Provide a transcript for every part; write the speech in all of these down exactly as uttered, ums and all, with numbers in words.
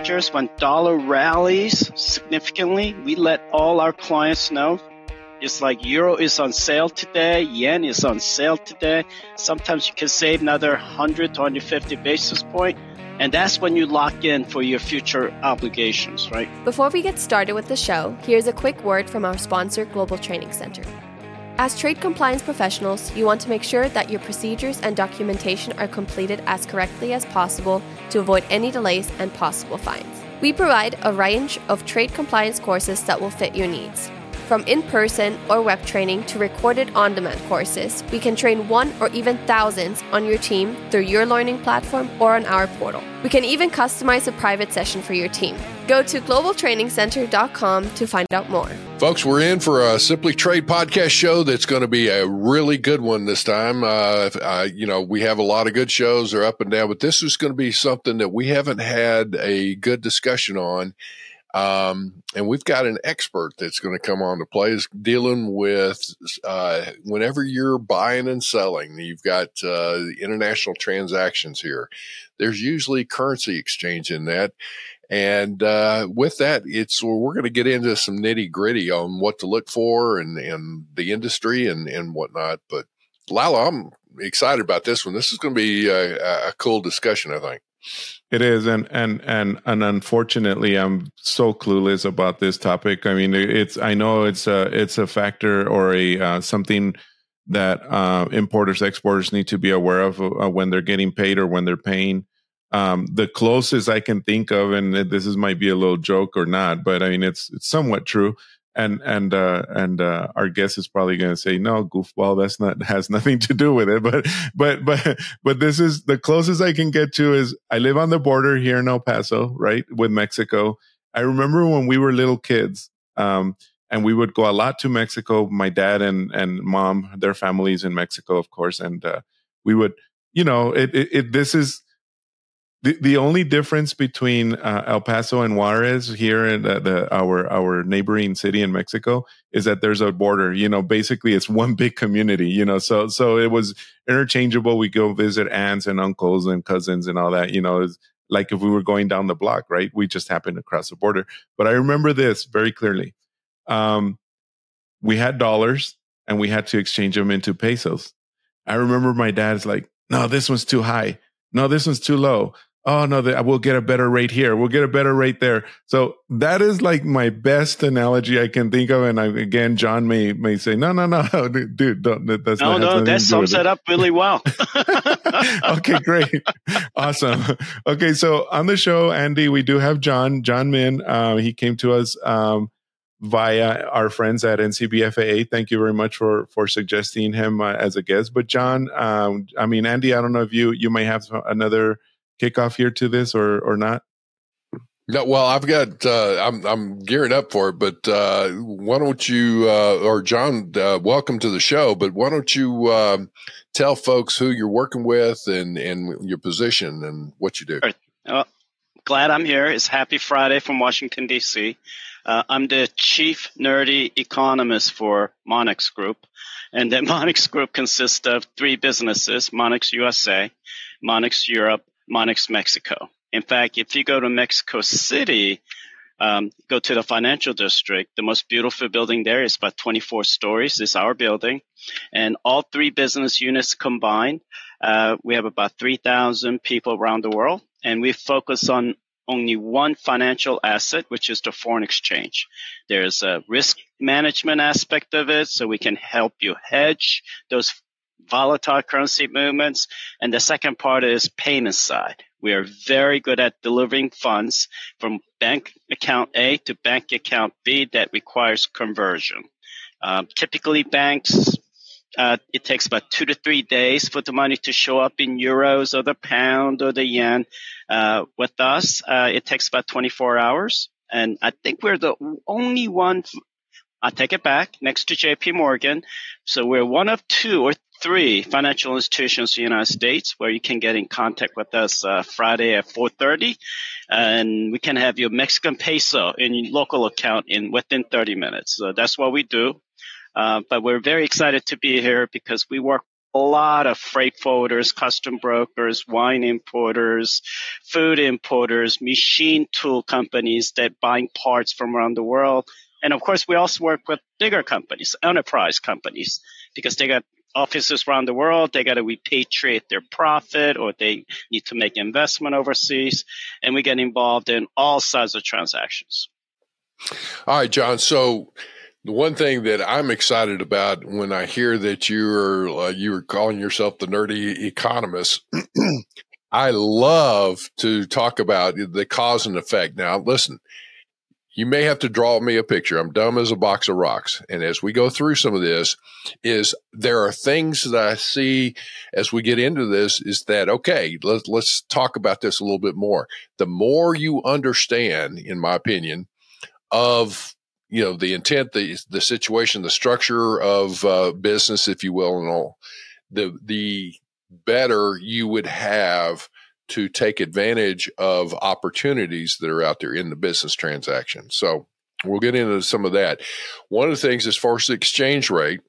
managers, when dollar rallies significantly, we let all our clients know. It's like euro is on sale today, yen is on sale today. Sometimes you can save another one hundred to one hundred fifty basis point. And that's when you lock in for your future obligations, right? Before we get started with the show, here's a quick word from our sponsor, Global Training Center. As trade compliance professionals, you want to make sure that your procedures and documentation are completed as correctly as possible to avoid any delays and possible fines. We provide a range of trade compliance courses that will fit your needs. From in-person or web training to recorded on-demand courses, we can train one or even thousands on your team through your learning platform or on our portal. We can even customize a private session for your team. Go to global training center dot com to find out more. Folks, we're in for a Simply Trade podcast show that's going to be a really good one this time. Uh, uh, you know, we have a lot of good shows, they're up and down, but this is going to be something that we haven't had a good discussion on. Um, and we've got an expert that's going to come on to play is dealing with, uh, whenever you're buying and selling, you've got, uh, international transactions here. There's usually currency exchange in that. And, uh, with that, it's, well, we're going to get into some nitty gritty on what to look for and, and the industry and, and whatnot. But Lalo, I'm excited about this one. This is going to be a, a cool discussion, I think. It is, and and and and unfortunately, I'm so clueless about this topic. I mean, it's I know it's a it's a factor or a uh, something that uh, importers exporters need to be aware of uh, when they're getting paid or when they're paying. Um, the closest I can think of, and this is might be a little joke or not, but I mean it's it's somewhat true. And and uh, and uh, our guest is probably going to say, no, goofball, that's not has nothing to do with it. But but but but this is the closest I can get to is I live on the border here in El Paso, right, with Mexico. I remember when we were little kids, um, and we would go a lot to Mexico. My dad and and mom, their families in Mexico, of course, and uh, we would, you know, it it, it this is. The the only difference between uh, El Paso and Juarez here in the, the our our neighboring city in Mexico is that there's a border. You know, basically it's one big community. You know, so so it was interchangeable. We go visit aunts and uncles and cousins and all that. You know, it's like if we were going down the block, right? We just happened to cross the border. But I remember this very clearly. Um, we had dollars and we had to exchange them into pesos. I remember my dad's like, "No, this one's too high. No, this one's too low. Oh, no, the, we'll get a better rate here. We'll get a better rate there." So that is like my best analogy I can think of. And I, again, John may may say, no, no, no, dude, don't, that's no, not no, that sums it up really well. Okay, great. Awesome. Okay, so on the show, Andy, we do have John, John Min. Uh, he came to us um, via our friends at N C B F A A. Thank you very much for for suggesting him uh, as a guest. But John, um, I mean, Andy, I don't know if you you may have another kickoff here to this or or not? No, well, I've got uh, I'm I'm gearing up for it, but uh, why don't you uh, or John, uh, welcome to the show. But why don't you uh, tell folks who you're working with and and your position and what you do? Uh, glad I'm here. It's Happy Friday from Washington D C. Uh, I'm the chief nerdy economist for Monex Group, and the Monex Group consists of three businesses: Monex U S A, Monex Europe, Monex Mexico. In fact, if you go to Mexico City, um, go to the financial district, the most beautiful building there is about twenty-four stories. It's our building. And all three business units combined, uh, we have about three thousand people around the world. And we focus on only one financial asset, which is the foreign exchange. There's a risk management aspect of it, so we can help you hedge those volatile currency movements. And the second part is payment side. We are very good at delivering funds from bank account A to bank account B that requires conversion. Um, typically, banks, uh, it takes about two to three days for the money to show up in euros or the pound or the yen. Uh, with us, uh, it takes about twenty-four hours. And I think we're the only one, I take it back, next to J P Morgan. So we're one of two or three financial institutions in the United States where you can get in contact with us uh, Friday at four thirty, and we can have your Mexican peso in your local account in within thirty minutes. So that's what we do. Uh, but we're very excited to be here because we work a lot of freight forwarders, custom brokers, wine importers, food importers, machine tool companies that buying parts from around the world. And of course, we also work with bigger companies, enterprise companies, because they got offices around the world. They got to repatriate their profit, or they need to make investment overseas. And we get involved in all sides of transactions. All right, John. So the one thing that I'm excited about when I hear that you're uh, you're calling yourself the nerdy economist, I love to talk about the cause and effect. Now, listen, you may have to draw me a picture. I'm dumb as a box of rocks. And as we go through some of this, is there are things that I see as we get into this is that, okay, let's, let's talk about this a little bit more. The more you understand, in my opinion, of you know, the intent, the the situation, the structure of uh, business, if you will, and all, the the better you would have to take advantage of opportunities that are out there in the business transaction. So we'll get into some of that. One of the things, as far as the exchange rate,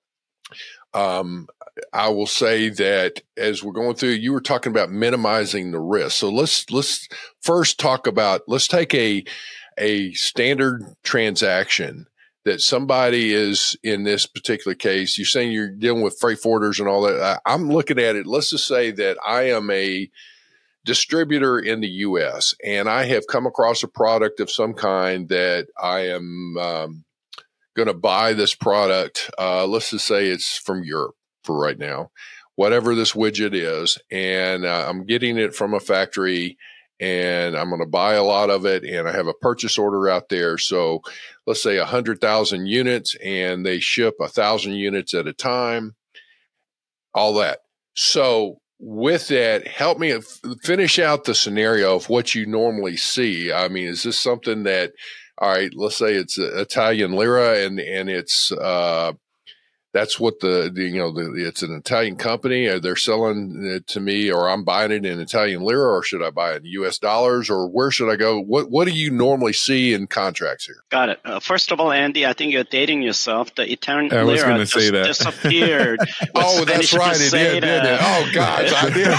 um, I will say that as we're going through, you were talking about minimizing the risk. So let's let's first talk about, let's take a a standard transaction that somebody is, in this particular case, you're saying you're dealing with freight forwarders and all that. I'm looking at it. Let's just say that I am a distributor in the U S and I have come across a product of some kind that I am um, going to buy this product. Uh, let's just say it's from Europe for right now, whatever this widget is. And uh, I'm getting it from a factory, and I'm going to buy a lot of it, and I have a purchase order out there. So let's say one hundred thousand units, and they ship one thousand units at a time, all that. So with that, help me f- finish out the scenario of what you normally see. I mean, is this something that, all right, let's say it's Italian lira, and, and it's, uh, that's what the, the you know, the, it's an Italian company, or they're selling it to me, or I'm buying it in Italian lira, or should I buy it in U S dollars, or where should I go? What What do you normally see in contracts here? Got it. Uh, first of all, Andy, I think you're dating yourself. The Italian I was lira just say that. disappeared. Oh, that's right. It did, didn't it? Oh, gosh, I did.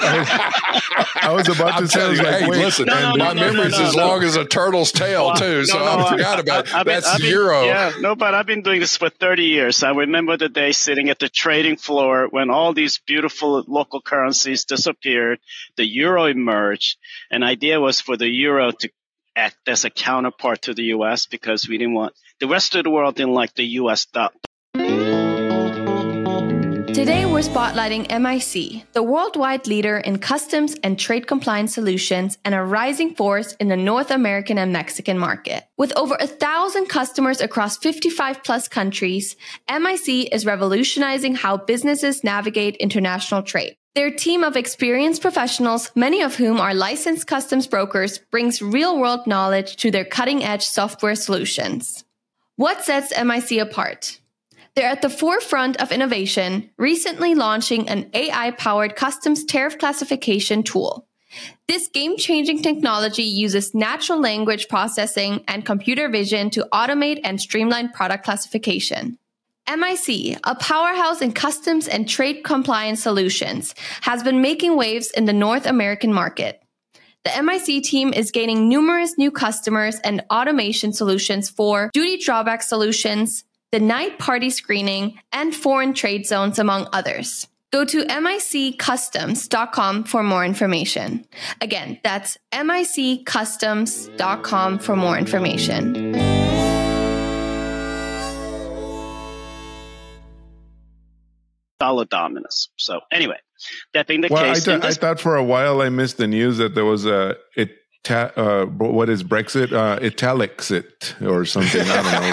I was about to I'm say, telling you, like, hey, wait. listen, No, no, my no, no, memory's no, no, as no. long as a turtle's tail, Well, too, so no, no, I forgot about it. I've been- That's I've been- euro. Yeah, no, but I've been doing this for thirty years. I remember the day sitting at the trading floor when all these beautiful local currencies disappeared, the euro emerged, and the idea was for the euro to act as a counterpart to the U S, because we didn't want, the rest of the world didn't like the U S dollar. Today, we're spotlighting M I C, the worldwide leader in customs and trade compliance solutions and a rising force in the North American and Mexican market. With over a thousand customers across fifty-five plus countries, M I C is revolutionizing how businesses navigate international trade. Their team of experienced professionals, many of whom are licensed customs brokers, brings real-world knowledge to their cutting-edge software solutions. What sets M I C apart? They're at the forefront of innovation, recently launching an A I-powered customs tariff classification tool. This game-changing technology uses natural language processing and computer vision to automate and streamline product classification. M I C, a powerhouse in customs and trade compliance solutions, has been making waves in the North American market. The M I C team is gaining numerous new customers and automation solutions for duty drawback solutions, the night party screening, and foreign trade zones, among others. Go to M I C customs dot com for more information. Again, that's M I C customs dot com for more information. Dollar dominance. So anyway, that being the Well, I, case, th- in this- I thought for a while I missed the news that there was a it. Ta- uh, what is Brexit? Uh, Italixit or something.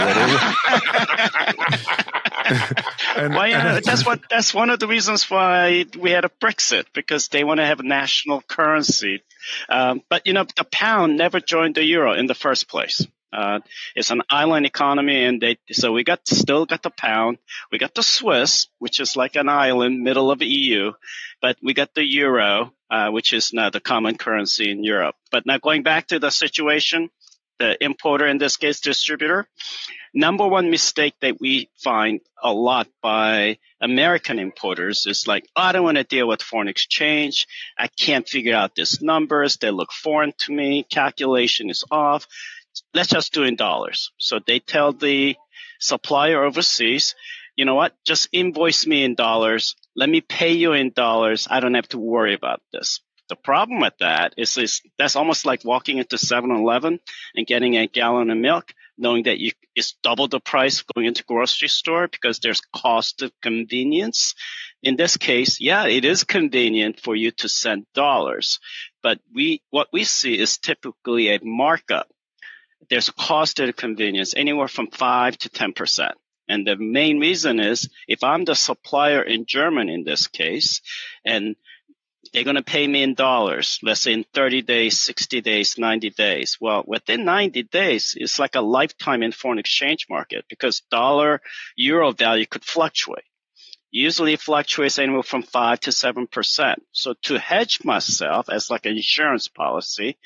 I don't know. and, well, yeah, and that's what that's one of the reasons why we had a Brexit, because they want to have a national currency. Um, but you know, the pound never joined the euro in the first place. Uh, it's an island economy, and they so we got still got the pound, we got the Swiss, which is like an island middle of the E U, but we got the euro, uh, which is now the common currency in Europe. But now going back to the situation, the importer, in this case distributor, number one mistake that we find a lot by American importers is like, oh, I don't want to deal with foreign exchange. I can't figure out these numbers. They look foreign to me. Calculation is off. Let's just do it in dollars. So they tell the supplier overseas, you know what, just invoice me in dollars. Let me pay you in dollars. I don't have to worry about this. The problem with that is, is that's almost like walking into seven eleven and getting a gallon of milk, knowing that you, it's double the price going into grocery store because there's cost of convenience. In this case, yeah, it is convenient for you to send dollars, but we what we see is typically a markup. There's a cost of convenience anywhere from five to ten percent. And the main reason is if I'm the supplier in Germany in this case, and they're going to pay me in dollars, let's say in thirty days, sixty days, ninety days. Well, within ninety days, it's like a lifetime in foreign exchange market because dollar euro value could fluctuate. Usually it fluctuates anywhere from five to seven percent. So to hedge myself as like an insurance policy,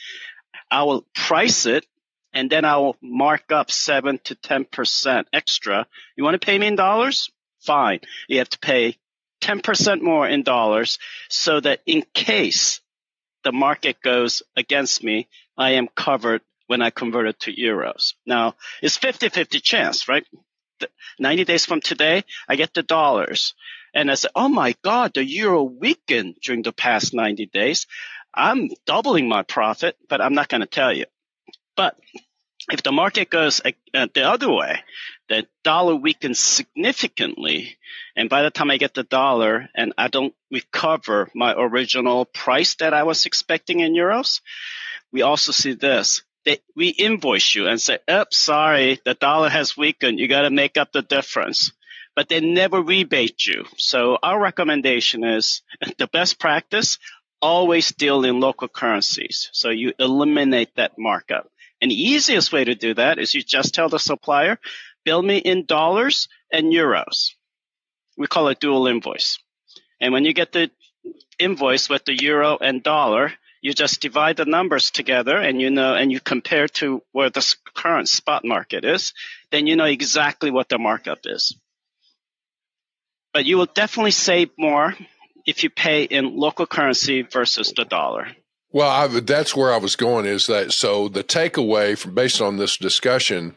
I will price it and then I will mark up seven to ten percent extra. You want to pay me in dollars? Fine. You have to pay ten percent more in dollars so that in case the market goes against me, I am covered when I convert it to euros. Now, it's fifty-fifty chance, right? ninety days from today, I get the dollars. And I say, oh my God, the euro weakened during the past ninety days. I'm doubling my profit, but I'm not going to tell you. But if the market goes uh, the other way, the dollar weakens significantly, and by the time I get the dollar and I don't recover my original price that I was expecting in euros, we also see this. They, we invoice you and say, oh, sorry, the dollar has weakened. You got to make up the difference. But they never rebate you. So our recommendation is the best practice, always deal in local currencies. So you eliminate that markup. And the easiest way to do that is you just tell the supplier, bill me in dollars and euros. We call it dual invoice. And when you get the invoice with the euro and dollar, you just divide the numbers together and you know, and you compare to where the current spot market is, then you know exactly what the markup is. But you will definitely save more if you pay in local currency versus the dollar. Well, I, that's where I was going is that, so the takeaway from based on this discussion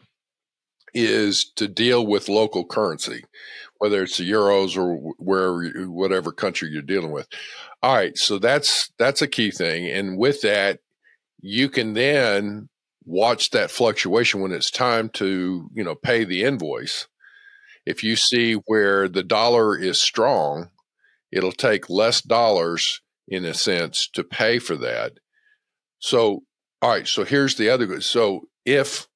is to deal with local currency, whether it's the euros or wherever, whatever country you're dealing with. All right. So that's, that's a key thing. And with that, you can then watch that fluctuation when it's time to, you know, pay the invoice. If you see where the dollar is strong, it'll take less dollars in a sense to pay for that. So, all right. So here's the other good. So if,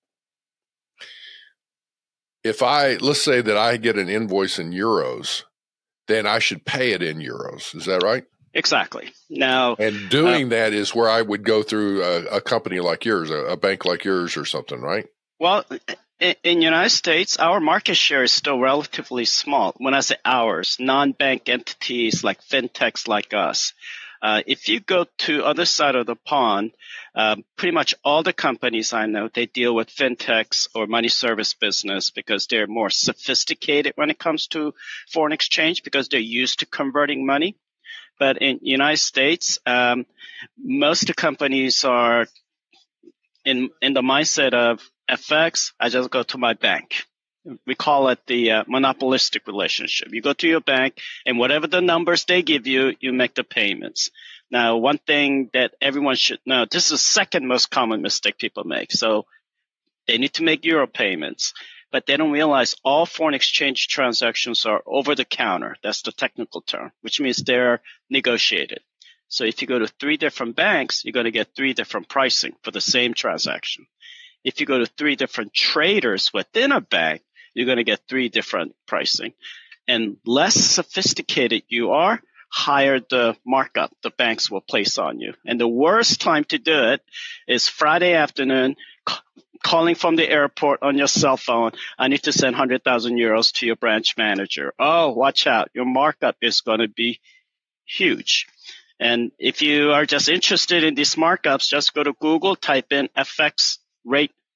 if I, let's say that I get an invoice in euros, then I should pay it in euros. Is that right? Exactly. Now, and doing uh, that is where I would go through a, a company like yours, a, a bank like yours or something, right? Well, in the United States, our market share is still relatively small. When I say ours, non-bank entities like fintechs like us. Uh, if you go to other side of the pond, um, pretty much all the companies I know, they deal with fintechs or money service business because they're more sophisticated when it comes to foreign exchange because they're used to converting money. But in the United States, um, most of the companies are in in the mindset of F X, I just go to my bank. We call it the uh, monopolistic relationship. You go to your bank, and whatever the numbers they give you, you make the payments. Now, one thing that everyone should know, this is the second most common mistake people make. So they need to make euro payments, but they don't realize all foreign exchange transactions are over the counter. That's the technical term, which means they're negotiated. So if you go to three different banks, you're going to get three different pricing for the same transaction. If you go to three different traders within a bank, you're going to get three different pricing. And less sophisticated you are, higher the markup the banks will place on you. And the worst time to do it is Friday afternoon, c- calling from the airport on your cell phone. I need to send one hundred thousand euros to your branch manager. Oh, watch out. Your markup is going to be huge. And if you are just interested in these markups, just go to Google, type in F X rate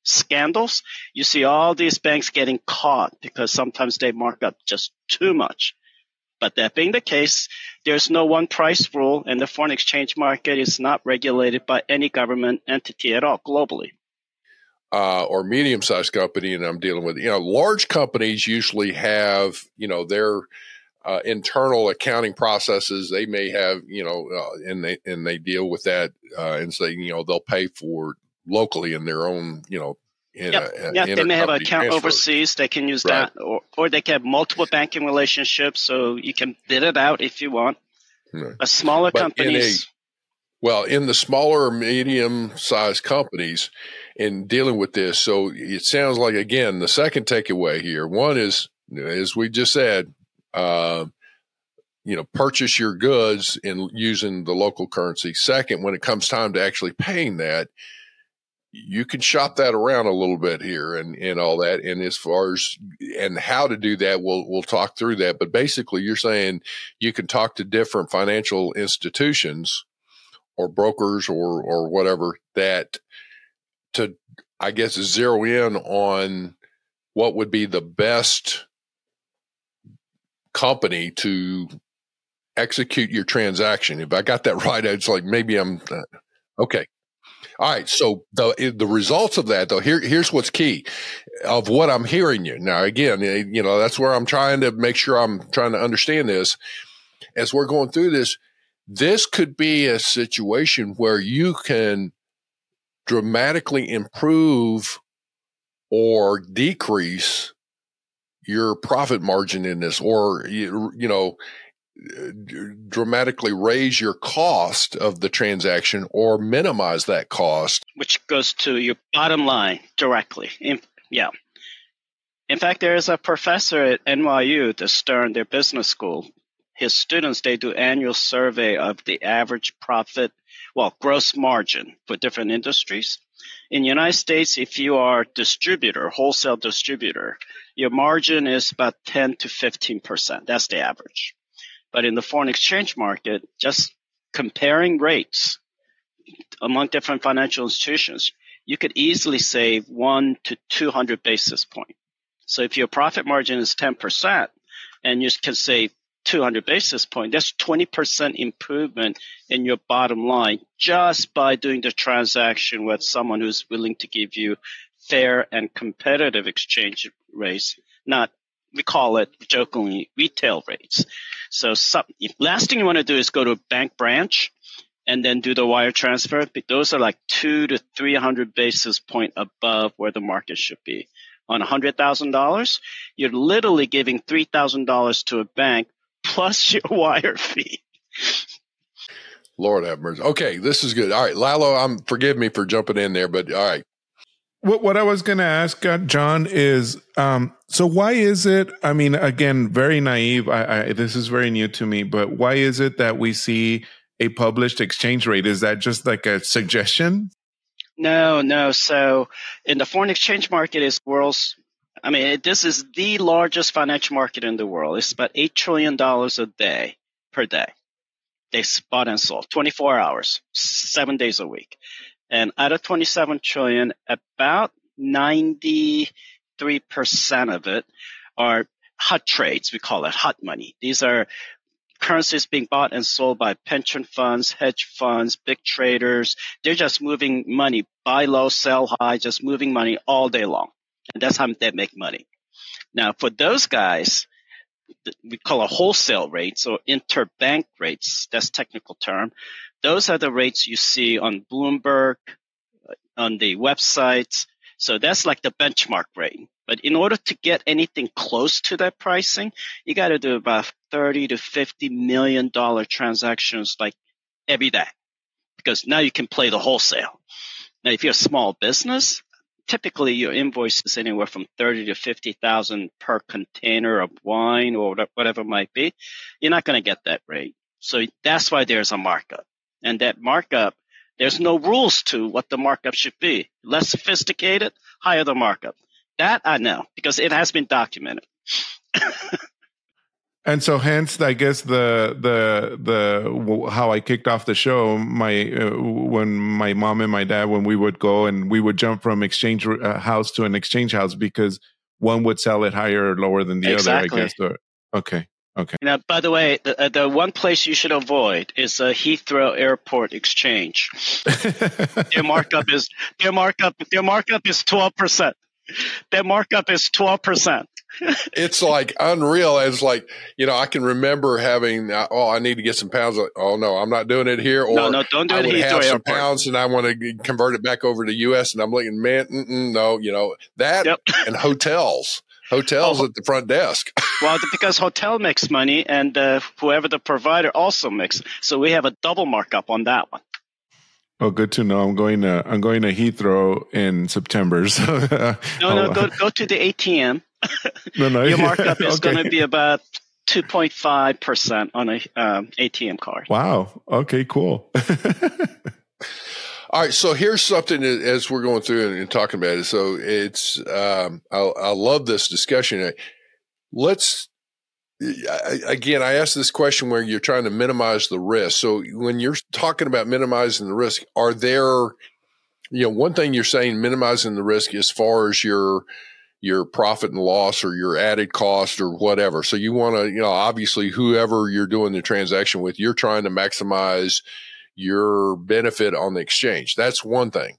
scandals, you see all these banks getting caught because sometimes they mark up just too much. But that being the case, there's no one price rule, and the foreign exchange market is not regulated by any government entity at all globally. Uh, or medium-sized company, and I'm dealing with, you know, large companies usually have, you know, their uh, internal accounting processes. They may have, you know, uh, and they and they deal with that uh, and say, you know, they'll pay for locally in their own, you know, in yep. a, yeah, they may have an account transfer. overseas. They can use Right. that, or or they can have multiple banking relationships, so you can bid it out if you want. Right. A smaller But companies. in a, well, in the smaller, medium-sized companies, in dealing with this, so it sounds like, again, the second takeaway here. One is, as we just said, uh, you know, purchase your goods in using the local currency. Second, when it comes time to actually paying that, you can shop that around a little bit here and, and all that. And as far as and how to do that, we'll we'll talk through that. But basically, you're saying you can talk to different financial institutions or brokers or or whatever that to, I guess, zero in on what would be the best company to execute your transaction. If I got that right, it's like maybe I'm uh, okay. All right. So the the results of that, though, here here's what's key of what I'm hearing you now. Again, you know, that's where I'm trying to make sure I'm trying to understand this as we're going through this. This could be a situation where you can dramatically improve or decrease your profit margin in this, or you, you know. dramatically raise your cost of the transaction or minimize that cost. Which goes to your bottom line directly. In, yeah. In fact, there is a professor at N Y U, the Stern, their business school. His students, they do annual survey of the average profit, well, gross margin for different industries. In the United States, if you are a distributor, wholesale distributor, your margin is about ten to fifteen percent. That's the average. But in the foreign exchange market, just comparing rates among different financial institutions, you could easily save one to two hundred basis points. So if your profit margin is ten percent and you can save two hundred basis points, that's twenty percent improvement in your bottom line just by doing the transaction with someone who's willing to give you fair and competitive exchange rates, not, we call it jokingly retail rates. So some, last thing you want to do is go to a bank branch and then do the wire transfer. But those are like two to three hundred basis point above where the market should be. On one hundred thousand dollars, you're literally giving three thousand dollars to a bank plus your wire fee. Lord have mercy. Okay, this is good. All right, Lalo, I'm forgive me for jumping in there, but all right. What what I was going to ask, uh, John, is um, so why is it, I mean, again, very naive, I, I, this is very new to me, but why is it that we see a published exchange rate? Is that just like a suggestion? No, no. So in the foreign exchange market is world's, I mean, it, this is the largest financial market in the world. It's about eight trillion dollars a day per day. They bought and sold twenty-four hours, seven days a week. And out of twenty-seven trillion, about ninety-three percent of it are hot trades. We call it hot money. These are currencies being bought and sold by pension funds, hedge funds, big traders. They're just moving money, buy low, sell high, just moving money all day long. And that's how they make money. Now, for those guys, we call it wholesale rates or interbank rates. That's technical term. Those are the rates you see on Bloomberg, on the websites. So that's like the benchmark rate. But in order to get anything close to that pricing, you got to do about thirty to fifty million dollar transactions like every day, because now you can play the wholesale. Now, if you're a small business, typically your invoice is anywhere from thirty to fifty thousand per container of wine or whatever it might be. You're not going to get that rate. So that's why there's a markup. And that markup, there's no rules to what the markup should be. Less sophisticated, higher the markup. That I know because it has been documented. And so, hence, I guess the the the how I kicked off the show, my uh, when my mom and my dad, when we would go and we would jump from exchange uh, house to an exchange house because one would sell it higher or lower than the exactly. other. I guess. Or, okay. Okay. Now, by the way, the, the one place you should avoid is a Heathrow Airport exchange. Their markup is their markup their markup is twelve percent. Their markup is twelve percent. It's like unreal. It's like, you know, I can remember having, oh, I need to get some pounds. Oh, no, I'm not doing it here. Or no, no, don't do I it would Heathrow have some Airport. pounds and I want to convert it back over to U S and I'm looking, man, no, you know, that yep. and hotels. Hotels oh, at the front desk. Well, because hotel makes money and uh, whoever the provider also makes. So we have a double markup on that one. Oh, good to know. I'm going to I'm going to Heathrow in September. So, uh, no, no, go go to the A T M. No, no. Your markup is okay. going to be about two point five percent on a um, A T M card. Wow. Okay, cool. All right, so here's something as we're going through and, and talking about it. So it's um, I, I love this discussion. Let's I, again, I asked this question where you're trying to minimize the risk. So when you're talking about minimizing the risk, are there, you know, one thing you're saying minimizing the risk as far as your your profit and loss or your added cost or whatever. So you want to, you know, obviously whoever you're doing the transaction with, you're trying to maximize your benefit on the exchange. That's one thing.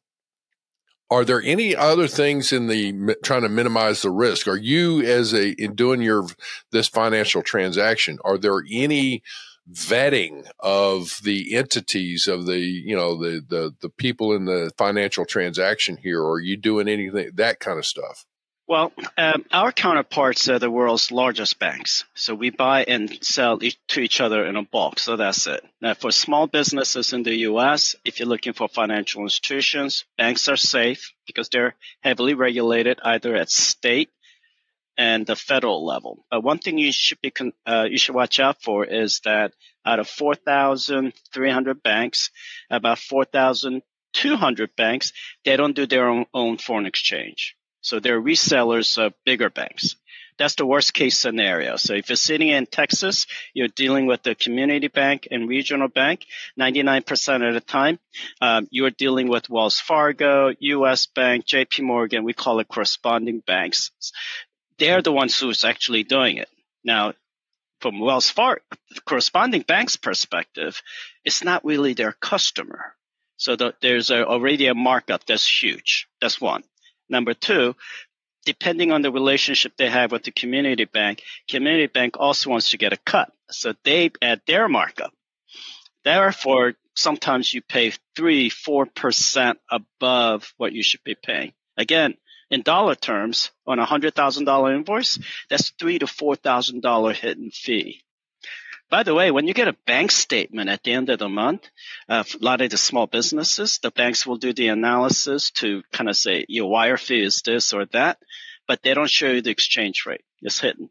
Are there any other things in the trying to minimize the risk? Are you as a, in doing your, this financial transaction, are there any vetting of the entities of the, you know, the, the, the people in the financial transaction here? Or are you doing anything, that kind of stuff? Well, um, our counterparts are the world's largest banks. So we buy and sell each, to each other in a bulk. So that's it. Now, for small businesses in the U S, if you're looking for financial institutions, banks are safe because they're heavily regulated either at state and the federal level. Uh, one thing you should be con- uh, you should watch out for is that out of four thousand three hundred banks, about four thousand two hundred banks, they don't do their own, own foreign exchange. So they're resellers of bigger banks. That's the worst case scenario. So if you're sitting in Texas, you're dealing with the community bank and regional bank. ninety-nine percent of the time, um, you're dealing with Wells Fargo, U S Bank, J P Morgan. We call it corresponding banks. They're the ones who's actually doing it. Now, from Wells Fargo, corresponding bank's perspective, it's not really their customer. So the, there's a, already a markup that's huge. That's one. Number two, depending on the relationship they have with the community bank, community bank also wants to get a cut. So they add their markup. Therefore, sometimes you pay three, four percent above what you should be paying. Again, in dollar terms, on a one hundred thousand dollars invoice, that's three thousand to four thousand dollars hidden fee. By the way, when you get a bank statement at the end of the month, uh, a lot of the small businesses, the banks will do the analysis to kind of say your wire fee is this or that, but they don't show you the exchange rate. It's hidden.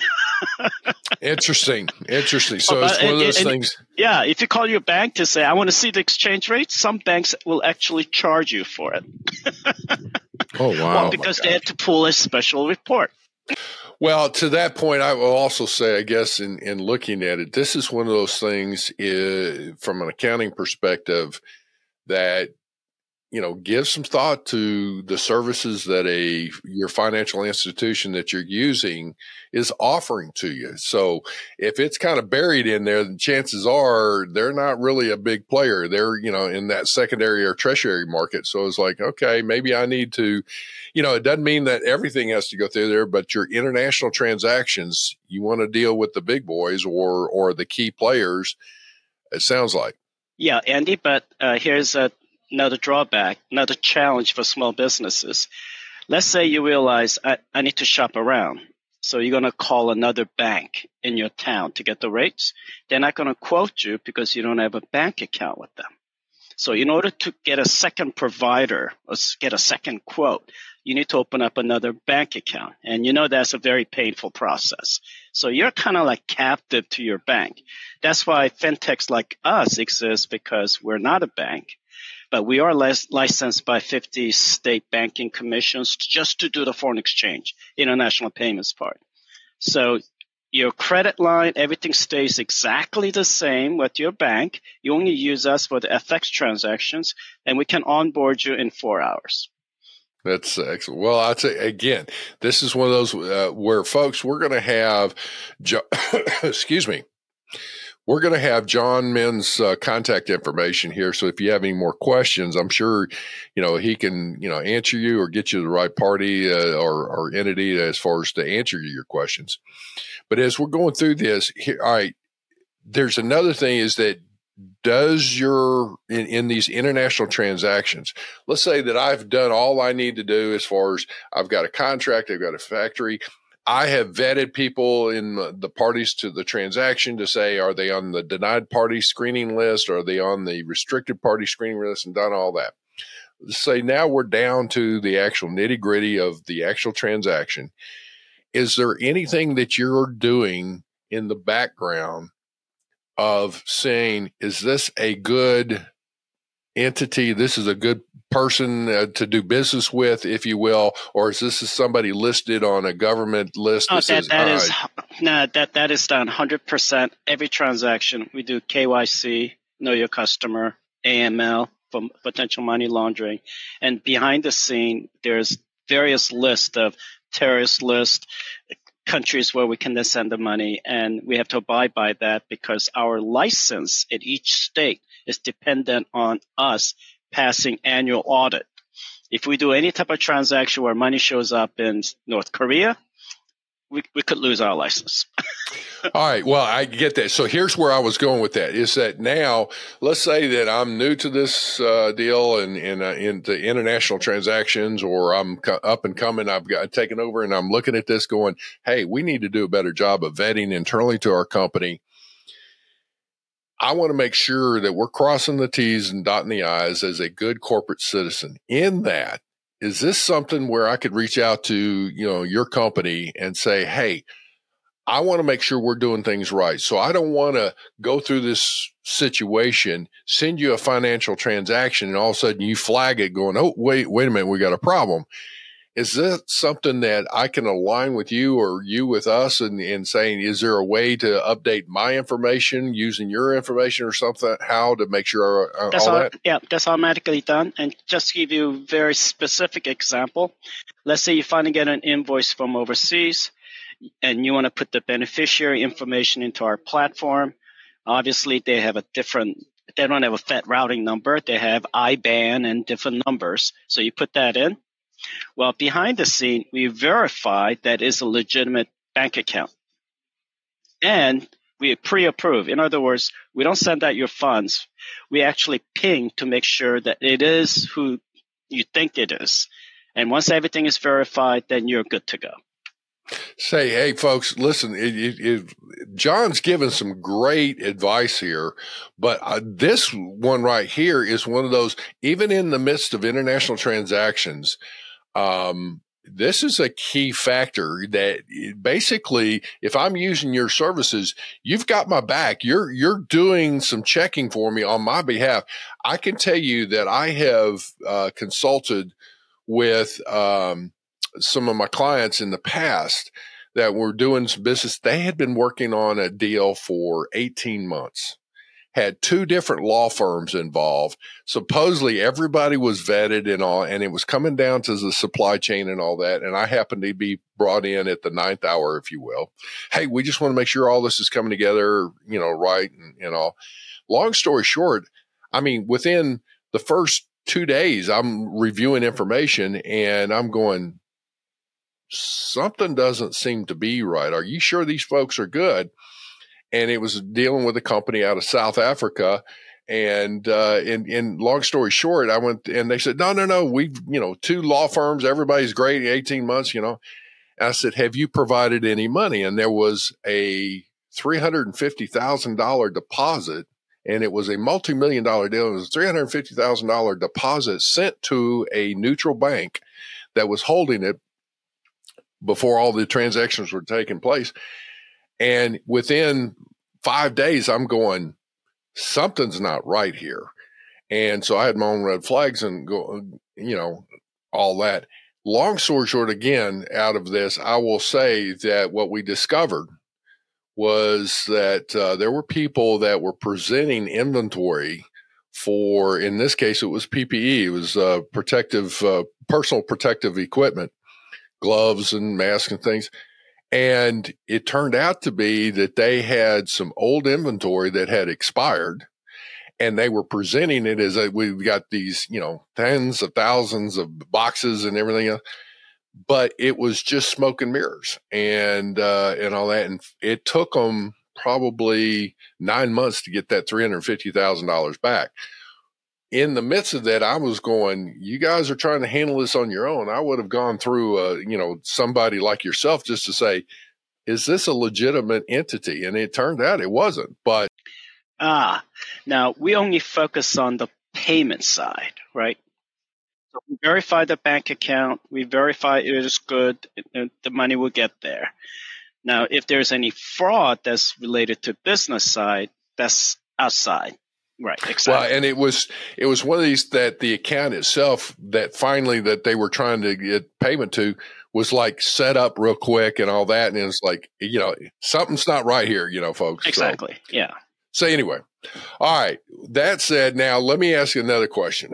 Interesting. Interesting. So Oh, it's but- one of and- those and- things. Yeah, if you call your bank to say, I want to see the exchange rate, some banks will actually charge you for it. Oh, wow. Well, because they have to pull a special report. Well, to that point, I will also say, I guess, in, in looking at it, this is one of those things uh, from an accounting perspective that, you know, give some thought to the services that a your financial institution that you're using is offering to you. So if it's kind of buried in there, then chances are they're not really a big player. They're, you know, in that secondary or tertiary market. So it's like, okay, maybe I need to, you know, it doesn't mean that everything has to go through there, but your international transactions, you want to deal with the big boys or or the key players, it sounds like. Yeah, Andy, but uh, here's a another drawback, another challenge for small businesses. Let's say you realize I, I need to shop around. So you're going to call another bank in your town to get the rates. They're not going to quote you because you don't have a bank account with them. So in order to get a second provider or get a second quote, you need to open up another bank account. And you know that's a very painful process. So you're kind of like captive to your bank. That's why fintechs like us exist, because we're not a bank. But we are licensed by fifty state banking commissions just to do the foreign exchange, international payments part. So Your credit line, everything stays exactly the same with your bank. You only use us for the F X transactions, and we can onboard you in four hours. That's excellent. Well, I'd say, again, this is one of those uh, where, folks, we're going to have, jo- excuse me, we're going to have John Min's uh, contact information here. So if you have any more questions, I'm sure, you know, he can, you know, answer you or get you the right party uh, or, or entity as far as to answer your questions. But as we're going through this, here, all right, there's another thing is that does your, in, in these international transactions, let's say that I've done all I need to do as far as I've got a contract, I've got a factory. I have vetted people in the, the parties to the transaction to say, are they on the denied party screening list? Or are they on the restricted party screening list, and done all that? Let's say now we're down to the actual nitty gritty of the actual transaction. Is there anything that you're doing in the background of saying, is this a good entity? This is a good person uh, to do business with, if you will, or is this somebody listed on a government list? Oh, that, that, says, that is right. no, that that is done one hundred percent every transaction. We do K Y C, know your customer, A M L for potential money laundering, and behind the scene, there's various lists of terrorist lists, countries where we can send the money, and we have to abide by that because our license in each state is dependent on us passing annual audit. If we do any type of transaction where money shows up in North Korea, we, we could lose our license. All right. Well, I get that. So here's where I was going with that is that now let's say that I'm new to this uh, deal and in, uh, into international transactions, or I'm co- up and coming, I've got taken over and I'm looking at this going, hey, we need to do a better job of vetting internally to our company. I want to make sure that we're crossing the T's and dotting the I's as a good corporate citizen. In that, is this something where I could reach out to, you know, your company and say, hey, I want to make sure we're doing things right. So I don't want to go through this situation, send you a financial transaction, and all of a sudden you flag it going, oh, wait, wait a minute, we got a problem. Is that something that I can align with you or you with us and, and saying, is there a way to update my information using your information or something? How to make sure uh, that's all all, that? Yeah, that's automatically done. And just to give you a very specific example, let's say you finally get an invoice from overseas and you want to put the beneficiary information into our platform. Obviously, they have a different, they don't have a F E T routing number. They have I B A N and different numbers. So you put that in. Well, behind the scene, we verify that is a legitimate bank account. And we pre-approve. In other words, we don't send out your funds. We actually ping to make sure that it is who you think it is. And once everything is verified, then you're good to go. Say, hey, folks, listen, it, it, it, John's given some great advice here, but uh, this one right here is one of those, even in the midst of international transactions, um, this is a key factor that basically, if I'm using your services, you've got my back. You're, you're doing some checking for me on my behalf. I can tell you that I have uh, consulted with, um, some of my clients in the past that were doing some business. They had been working on a deal for eighteen months, had two different law firms involved. Supposedly everybody was vetted and all, and it was coming down to the supply chain and all that. And I happened to be brought in at the ninth hour, if you will. Hey, we just want to make sure all this is coming together, you know, right. And, and all. Long story short, I mean, within the first two days, I'm reviewing information and I'm going, something doesn't seem to be right. Are you sure these folks are good? And it was dealing with a company out of South Africa. And, uh, in, in long story short, I went and they said, no, no, no, we've, you know, two law firms, everybody's great, eighteen months, you know. And I said, have you provided any money? And there was a three hundred fifty thousand dollars deposit, and it was a multi-million dollar deal. It was a three hundred fifty thousand dollars deposit sent to a neutral bank that was holding it before all the transactions were taking place. And within five days, I'm going, something's not right here. And so I had my own red flags and go, you know, all that. Long story short, again, out of this, I will say that what we discovered was that uh, there were people that were presenting inventory for, in this case, it was P P E. It was uh, protective, uh, personal protective equipment, gloves and masks and things. And it turned out to be that they had some old inventory that had expired, and they were presenting it as a, we've got these, you know, tens of thousands of boxes and everything else. But it was just smoke and mirrors and, uh, and all that. And it took them probably nine months to get that three hundred fifty thousand dollars back. In the midst of that, I was going, you guys are trying to handle this on your own. I would have gone through, uh, you know, somebody like yourself just to say, is this a legitimate entity? And it turned out it wasn't. But ah, now we only focus on the payment side, right? So we verify the bank account, we verify it is good, the money will get there. Now, if there's any fraud that's related to business side, that's outside. Right, exactly. Well, and it was it was one of these that the account itself that finally that they were trying to get payment to was like set up real quick and all that, and it was like, you know, something's not right here, you know, folks. Exactly. So, yeah. So anyway, all right. That said, now let me ask you another question.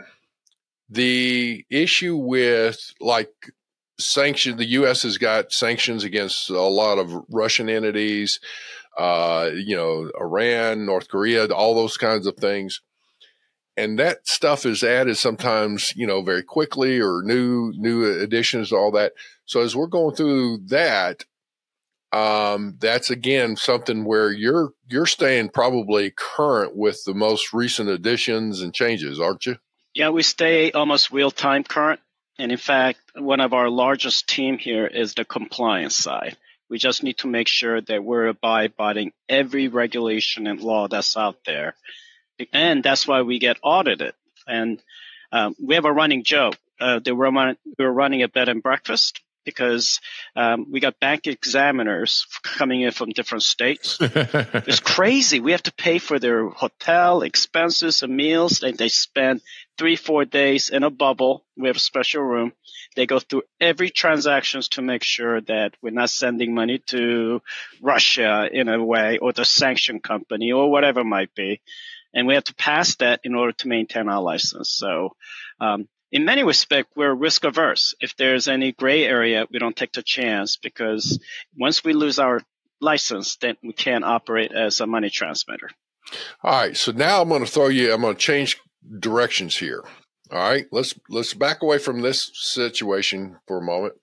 The issue with like sanction, the U S has got sanctions against a lot of Russian entities. Uh, you know, Iran, North Korea, all those kinds of things. And that stuff is added sometimes, you know, very quickly or new, new additions to all that. So as we're going through that, um, that's again, something where you're, you're staying probably current with the most recent additions and changes, aren't you? Yeah, we stay almost real time current. And in fact, one of our largest team here is the compliance side. We just need to make sure that we're abiding every regulation and law that's out there. And that's why we get audited. And um, we have a running joke. Uh, they were, run- we were running a bed and breakfast because um, we got bank examiners coming in from different states. It's crazy. We have to pay for their hotel expenses and meals. And they spend three, four days in a bubble. We have a special room. They go through every transactions to make sure that we're not sending money to Russia in a way, or the sanctioned company, or whatever it might be. And we have to pass that in order to maintain our license. So um, in many respects, we're risk averse. If there's any gray area, we don't take the chance, because once we lose our license, then we can't operate as a money transmitter. All right. So now I'm going to throw you, I'm going to change directions here. All right, let's let's back away from this situation for a moment.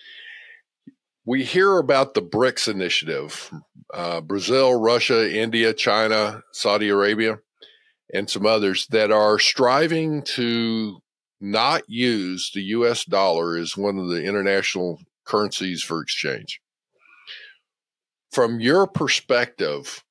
We hear about the BRICS initiative, uh, Brazil, Russia, India, China, Saudi Arabia, and some others that are striving to not use the U S dollar as one of the international currencies for exchange. From your perspective,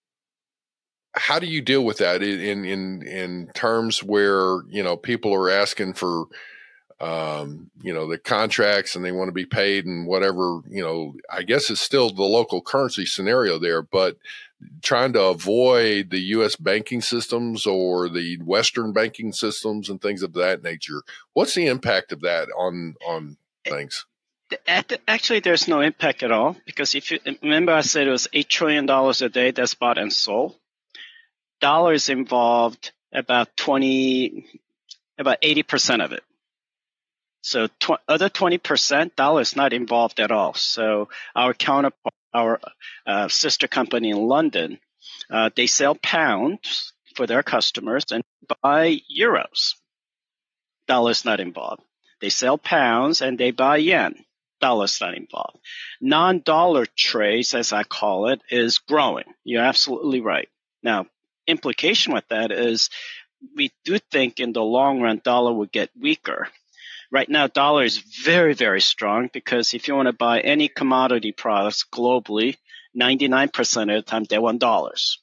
how do you deal with that in, in, in terms where, you know, people are asking for, um, you know, the contracts and they want to be paid and whatever, you know, I guess it's still the local currency scenario there, but trying to avoid the U S banking systems or the Western banking systems and things of that nature. What's the impact of that on, on things? Actually, there's no impact at all, because if you remember, I said it was eight trillion dollars a day that's bought and sold. Dollars involved about twenty, about eighty percent of it. So tw- other twenty percent, dollars not involved at all. So our counterpart, our uh, sister company in London, uh, they sell pounds for their customers and buy euros. Dollars not involved. They sell pounds and they buy yen. Dollars not involved. Non-dollar trades, as I call it, is growing. You're absolutely right. Now, implication with that is we do think in the long run dollar will get weaker. Right now, dollar is very, very strong, because if you want to buy any commodity products globally, ninety-nine percent of the time they want dollars.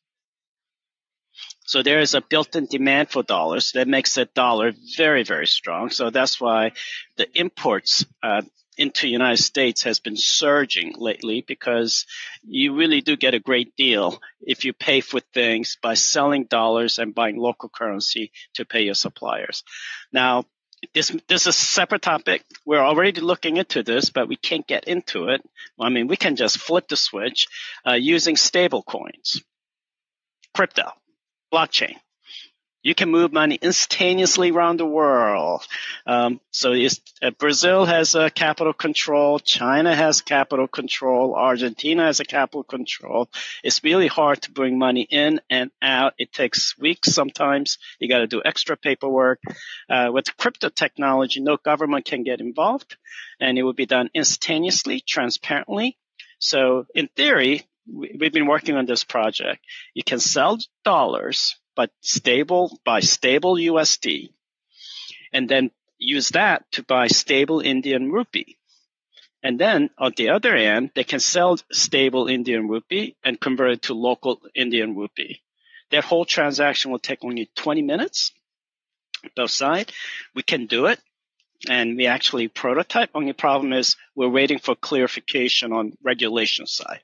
So there is a built-in demand for dollars that makes the dollar very, very strong. So that's why the imports uh, into the United States has been surging lately, because you really do get a great deal if you pay for things by selling dollars and buying local currency to pay your suppliers. Now, this this is a separate topic. We're already looking into this, but we can't get into it. I mean, we can just flip the switch uh, using stable coins, crypto, blockchain. You can move money instantaneously around the world. Um, so it's, uh, Brazil has a capital control. China has capital control. Argentina has a capital control. It's really hard to bring money in and out. It takes weeks sometimes. You got to do extra paperwork. Uh, with crypto technology, no government can get involved, and it will be done instantaneously, transparently. So in theory, we, we've been working on this project. You can sell dollars, but stable by stable U S D, and then use that to buy stable Indian rupee. And then on the other end, they can sell stable Indian rupee and convert it to local Indian rupee. That whole transaction will take only twenty minutes. Both sides, we can do it. And we actually prototype. Only problem is we're waiting for clarification on regulation side.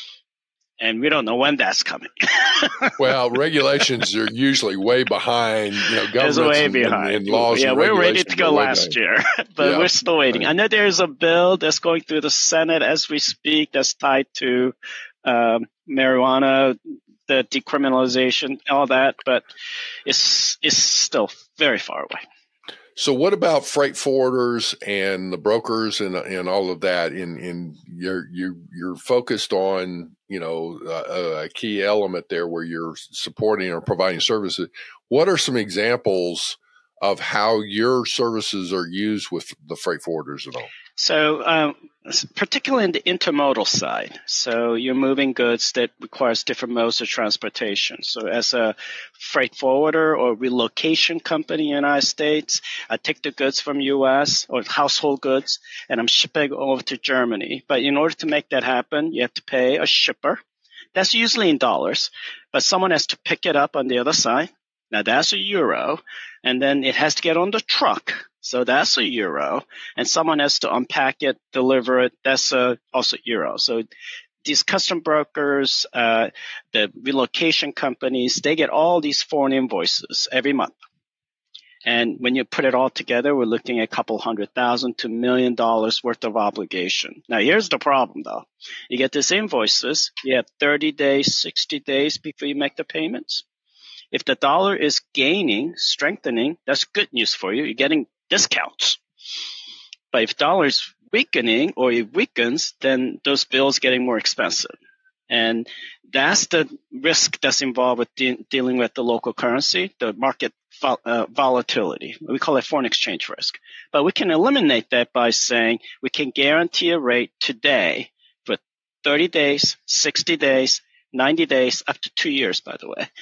And we don't know when that's coming. Well, regulations are usually way behind. You know, governments way and, behind. and laws. Yeah, and we're ready to go last year, but yeah. we're still waiting. Right. I know there's a bill that's going through the Senate as we speak that's tied to um, marijuana, the decriminalization, all that, but it's it's still very far away. So what about freight forwarders and the brokers and and all of that? In in you're you you're focused on, you know, a, a key element there where you're supporting or providing services. What are some examples of how your services are used with the freight forwarders at all? So, um, particularly in the intermodal side, so you're moving goods that requires different modes of transportation. So as a freight forwarder or relocation company in the United States, I take the goods from U S or household goods and I'm shipping over to Germany. But in order to make that happen, you have to pay a shipper. That's usually in dollars, but someone has to pick it up on the other side. Now that's a euro, and then it has to get on the truck. So that's a euro, and someone has to unpack it, deliver it. That's a, also euro. So these custom brokers, uh, the relocation companies, they get all these foreign invoices every month. And when you put it all together, we're looking at a couple hundred thousand to a million dollars worth of obligation. Now, here's the problem, though. You get these invoices. You have thirty days, sixty days before you make the payments. If the dollar is gaining, strengthening, that's good news for you. You're getting discounts. But if dollar is weakening or it weakens, then those bills are getting more expensive. And that's the risk that's involved with de- dealing with the local currency, the market vol- uh, volatility. We call it foreign exchange risk. But we can eliminate that by saying we can guarantee a rate today for thirty days, sixty days, ninety days, up to two years, by the way.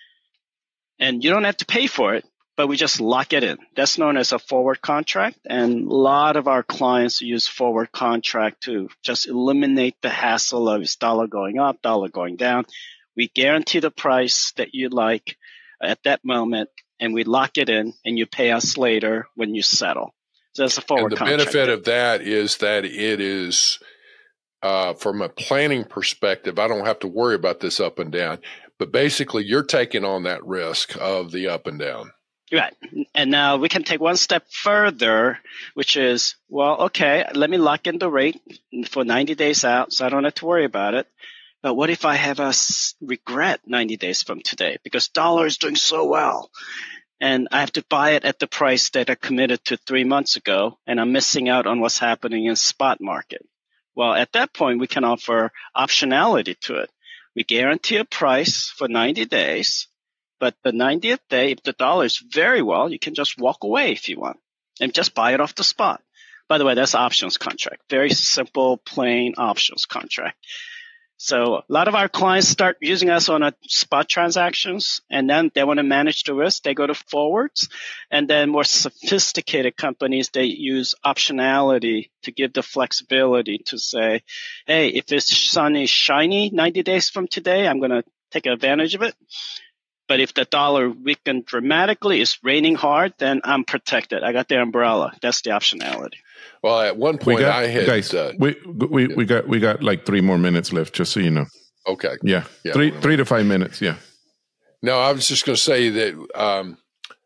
And you don't have to pay for it, but we just lock it in. That's known as a forward contract. And a lot of our clients use forward contract to just eliminate the hassle of dollar going up, dollar going down. We guarantee the price that you like at that moment, and we lock it in, and you pay us later when you settle. So that's a forward contract. And the benefit of that is that it is, uh, from a planning perspective, I don't have to worry about this up and down. But basically, you're taking on that risk of the up and down. Right. And now we can take one step further, which is, well, okay, let me lock in the rate for ninety days out so I don't have to worry about it. But what if I have a regret ninety days from today because dollar is doing so well and I have to buy it at the price that I committed to three months ago and I'm missing out on what's happening in spot market? Well, at that point, we can offer optionality to it. We guarantee a price for ninety days, but the ninetieth day, if the dollar is very well, you can just walk away if you want and just buy it off the spot. By the way, that's options contract. Very simple, plain options contract. So a lot of our clients start using us on a spot transactions, and then they want to manage the risk. They go to forwards, and then more sophisticated companies, they use optionality to give the flexibility to say, hey, if this sun is shiny ninety days from today, I'm going to take advantage of it. But if the dollar weakened dramatically, it's raining hard, then I'm protected. I got the umbrella. That's the optionality. Well, at one point, got, I had guys. Uh, we we we got we got like three more minutes left, just so you know. Okay. Yeah, yeah three three to five minutes. Yeah. No, I was just going to say that um,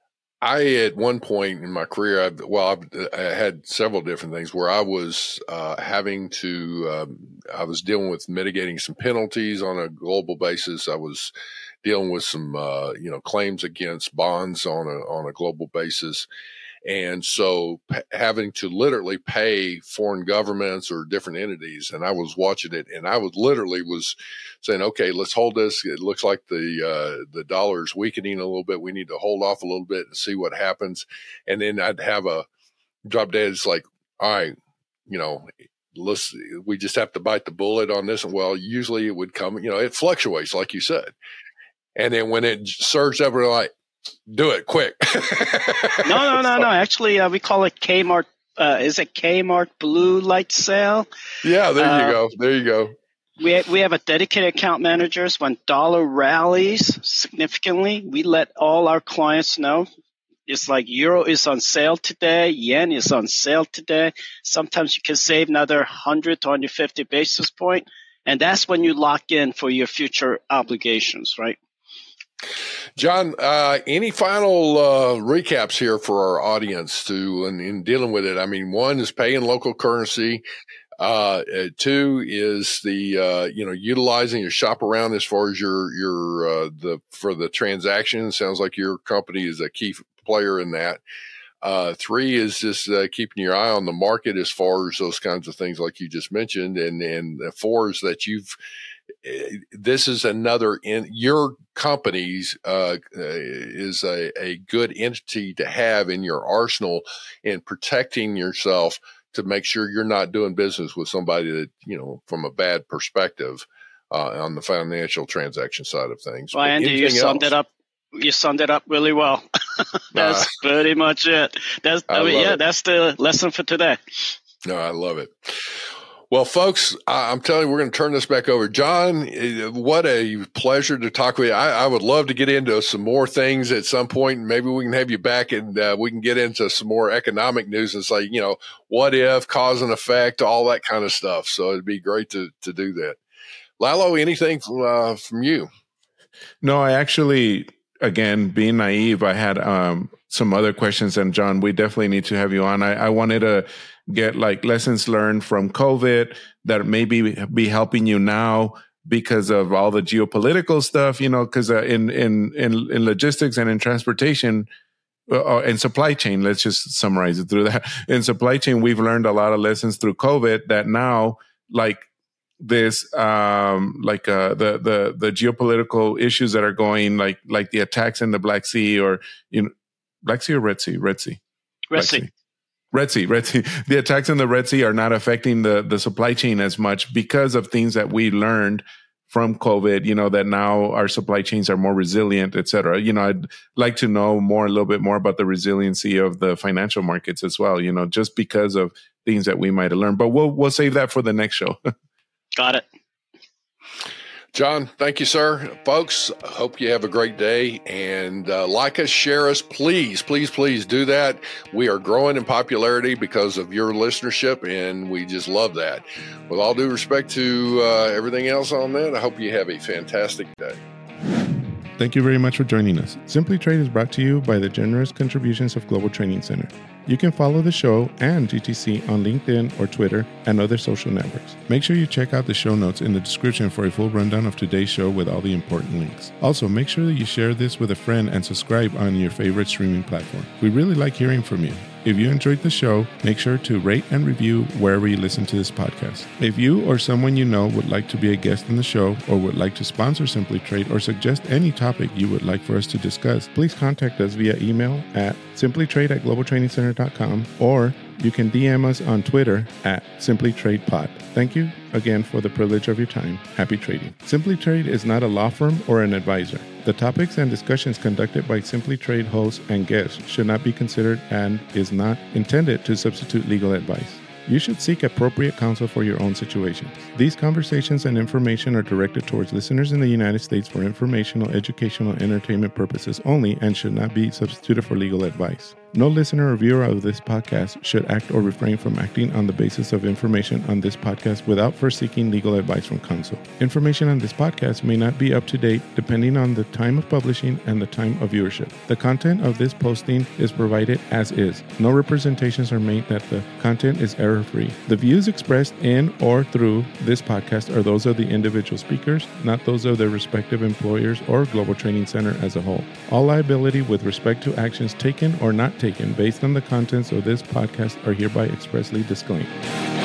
I, at one point in my career, I've, well, I've, I had several different things where I was uh, having to, um, I was dealing with mitigating some penalties on a global basis. I was dealing with some, uh, you know, claims against bonds on a, on a global basis. And so p- having to literally pay foreign governments or different entities. And I was watching it, and I was literally was saying, okay, let's hold this. It looks like the, uh, the dollar is weakening a little bit. We need to hold off a little bit and see what happens. And then I'd have a drop dead. It's like, all right, you know, let's, we just have to bite the bullet on this. And well, usually it would come, you know, it fluctuates, like you said. And then when it surged up, we're like, do it quick. no, no, no, no. Actually, uh, we call it Kmart. Uh, is it Kmart Blue Light Sale? Yeah, there uh, you go. There you go. We we have a dedicated account managers. When dollar rallies significantly, we let all our clients know. It's like euro is on sale today, yen is on sale today. Sometimes you can save another one hundred to one hundred fifty basis point, and that's when you lock in for your future obligations, right? John, uh, any final uh, recaps here for our audience to in, in dealing with it? I mean, one is pay in local currency. Uh, uh, two is the uh, you know utilizing your shop around as far as your your uh, the for the transaction. Sounds like your company is a key player in that. Uh, three is just uh, keeping your eye on the market as far as those kinds of things, like you just mentioned, and and four is that you've. This is another in your company's uh, is a, a good entity to have in your arsenal in protecting yourself to make sure you're not doing business with somebody that, you know, from a bad perspective uh, on the financial transaction side of things. Well, Andy, you summed else? it up. You summed it up really well. That's uh, pretty much it. That's I, I mean, yeah, it. That's the lesson for today. No, I love it. Well, folks, I'm telling you, we're going to turn this back over. John, what a pleasure to talk with you. I, I would love to get into some more things at some point, and maybe we can have you back and uh, we can get into some more economic news and say, you know, what if, cause and effect, all that kind of stuff. So it'd be great to to do that. Lalo, anything from, uh, from you? No, I actually, again, being naive, I had um, some other questions. And John, we definitely need to have you on. I, I wanted to get like lessons learned from COVID that maybe be helping you now because of all the geopolitical stuff, you know, because uh, in, in, in, in logistics and in transportation uh, and supply chain, let's just summarize it through that. In supply chain, we've learned a lot of lessons through COVID that now, like this, um, like uh, the, the, the geopolitical issues that are going, like, like the attacks in the Black Sea or, you know, Black Sea or Red Sea? Red Sea. Red Sea. Red Sea, Red Sea. The attacks in the Red Sea are not affecting the, the supply chain as much because of things that we learned from COVID, you know, that now our supply chains are more resilient, et cetera. You know, I'd like to know more, a little bit more about the resiliency of the financial markets as well, you know, just because of things that we might have learned. But we'll, we'll save that for the next show. Got it. John, thank you, sir. Folks, I hope you have a great day. And uh, like us, share us. Please, please, please do that. We are growing in popularity because of your listenership, and we just love that. With all due respect to uh, everything else on that, I hope you have a fantastic day. Thank you very much for joining us. Simply Trade is brought to you by the generous contributions of Global Training Center. You can follow the show and G T C on LinkedIn or Twitter and other social networks. Make sure you check out the show notes in the description for a full rundown of today's show with all the important links. Also, make sure that you share this with a friend and subscribe on your favorite streaming platform. We really like hearing from you. If you enjoyed the show, make sure to rate and review wherever you listen to this podcast. If you or someone you know would like to be a guest in the show or would like to sponsor Simply Trade or suggest any topic you would like for us to discuss, please contact us via email at simplytrade at global training center dot com or you can D M us on Twitter at simplytradepod. Thank you again for the privilege of your time. Happy trading. Simply Trade is not a law firm or an advisor. The topics and discussions conducted by Simply Trade hosts and guests should not be considered and is not intended to substitute legal advice. You should seek appropriate counsel for your own situations. These conversations and information are directed towards listeners in the United States for informational, educational, and entertainment purposes only and should not be substituted for legal advice. No listener or viewer of this podcast should act or refrain from acting on the basis of information on this podcast without first seeking legal advice from counsel. Information on this podcast may not be up to date depending on the time of publishing and the time of viewership. The content of this posting is provided as is. No representations are made that the content is error-free. The views expressed in or through this podcast are those of the individual speakers, not those of their respective employers or Global Training Center as a whole. All liability with respect to actions taken or not taken based on the contents of this podcast are hereby expressly disclaimed.